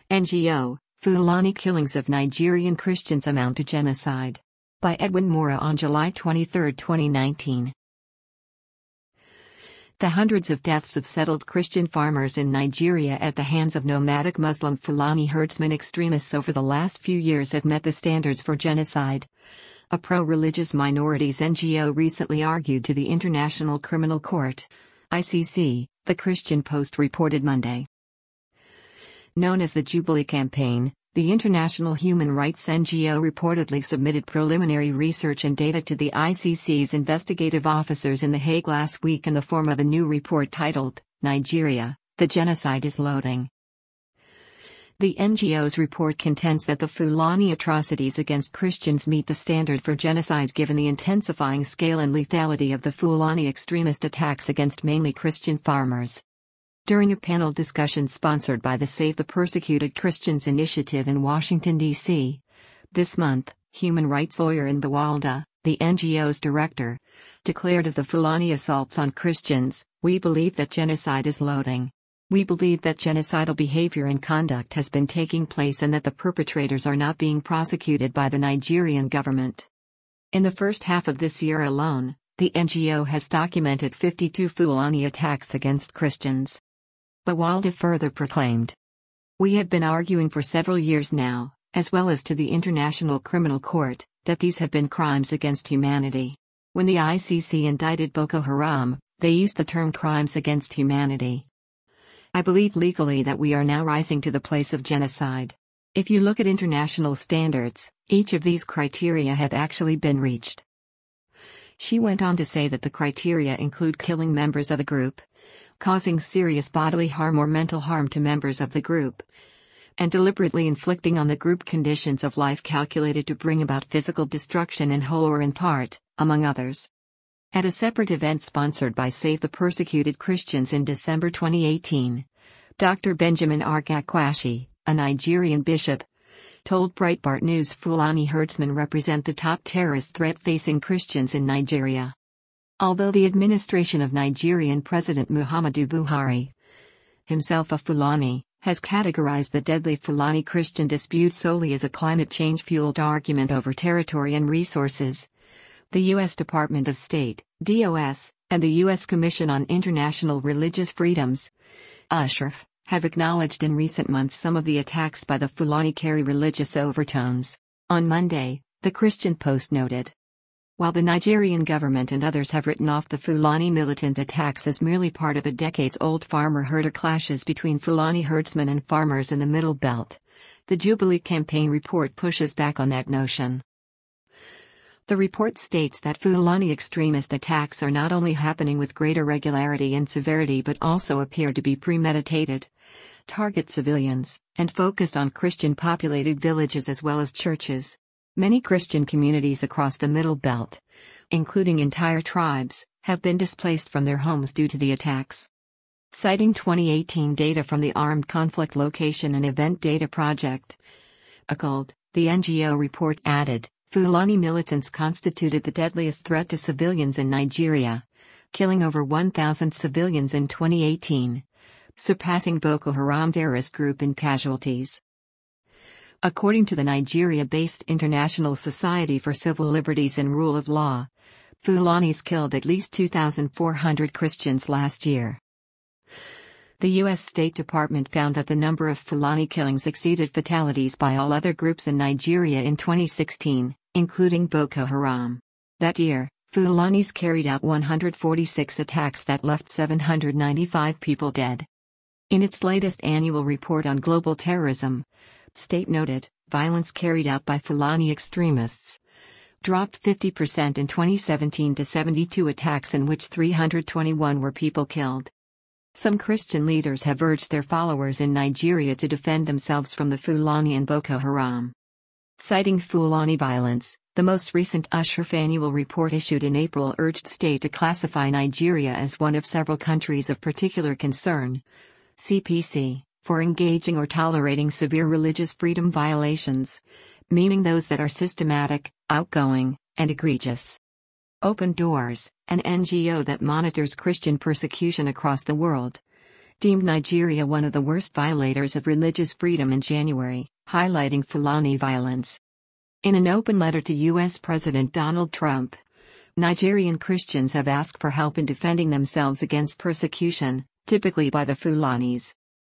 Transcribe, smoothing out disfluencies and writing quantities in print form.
NGO, Fulani killings of Nigerian Christians amount to genocide. By Edwin Mora on July 23, 2019. The hundreds of deaths of settled Christian farmers in Nigeria at the hands of nomadic Muslim Fulani herdsmen extremists over the last few years have met the standards for genocide. A pro-religious minorities NGO recently argued to the International Criminal Court, ICC, the Christian Post reported Monday. Known as the Jubilee Campaign, the international human rights NGO reportedly submitted preliminary research and data to the ICC's investigative officers in The Hague last week in the form of a new report titled, Nigeria, the Genocide is Loading. The NGO's report contends that the Fulani atrocities against Christians meet the standard for genocide given the intensifying scale and lethality of the Fulani extremist attacks against mainly Christian farmers. During a panel discussion sponsored by the Save the Persecuted Christians Initiative in Washington, D.C. this month, human rights lawyer in Bawalda, the NGO's director, declared of the Fulani assaults on Christians, "We believe that genocide is loading. We believe that genocidal behavior and conduct has been taking place and that the perpetrators are not being prosecuted by the Nigerian government." In the first half of this year alone, the NGO has documented 52 Fulani attacks against Christians. Bawalda further proclaimed, "We have been arguing for several years now, as well as to the International Criminal Court, that these have been crimes against humanity. When the ICC indicted Boko Haram, they used the term crimes against humanity. I believe legally that we are now rising to the place of genocide. If you look at international standards, each of these criteria have actually been reached." She went on to say that the criteria include killing members of a group, causing serious bodily harm or mental harm to members of the group, and deliberately inflicting on the group conditions of life calculated to bring about physical destruction in whole or in part, among others. At a separate event sponsored by Save the Persecuted Christians in December 2018, Dr. Benjamin Argakwashi, a Nigerian bishop, told Breitbart News Fulani herdsmen represent the top terrorist threat facing Christians in Nigeria. Although the administration of Nigerian President Muhammadu Buhari, himself a Fulani, has categorized the deadly Fulani Christian dispute solely as a climate change-fueled argument over territory and resources, the U.S. Department of State, DOS, and the U.S. Commission on International Religious Freedoms, USHRF, have acknowledged in recent months some of the attacks by the Fulani carry religious overtones. On Monday, the Christian Post noted, while the Nigerian government and others have written off the Fulani militant attacks as merely part of a decades-old farmer-herder clashes between Fulani herdsmen and farmers in the Middle Belt, the Jubilee Campaign report pushes back on that notion. The report states that Fulani extremist attacks are not only happening with greater regularity and severity but also appear to be premeditated, target civilians, and focused on Christian-populated villages as well as churches. Many Christian communities across the Middle Belt, including entire tribes, have been displaced from their homes due to the attacks. Citing 2018 data from the Armed Conflict Location and Event Data Project, ACOLD, the NGO report added, Fulani militants constituted the deadliest threat to civilians in Nigeria, killing over 1,000 civilians in 2018, surpassing Boko Haram terrorist group in casualties. According to the Nigeria-based International Society for Civil Liberties and Rule of Law, Fulanis killed at least 2,400 Christians last year. The U.S. State Department found that the number of Fulani killings exceeded fatalities by all other groups in Nigeria in 2016, including Boko Haram. That year, Fulanis carried out 146 attacks that left 795 people dead. In its latest annual report on global terrorism, State noted, violence carried out by Fulani extremists dropped 50% in 2017 to 72 attacks in which 321 were people killed. Some Christian leaders have urged their followers in Nigeria to defend themselves from the Fulani and Boko Haram. Citing Fulani violence, the most recent USHRF annual report issued in April urged state to classify Nigeria as one of several countries of particular concern, CPC, for engaging or tolerating severe religious freedom violations, meaning those that are systematic, outgoing, and egregious. Open Doors, an NGO that monitors Christian persecution across the world, deemed Nigeria one of the worst violators of religious freedom in January, highlighting Fulani violence. In an open letter to U.S. President Donald Trump, Nigerian Christians have asked for help in defending themselves against persecution, typically by the Fulanis.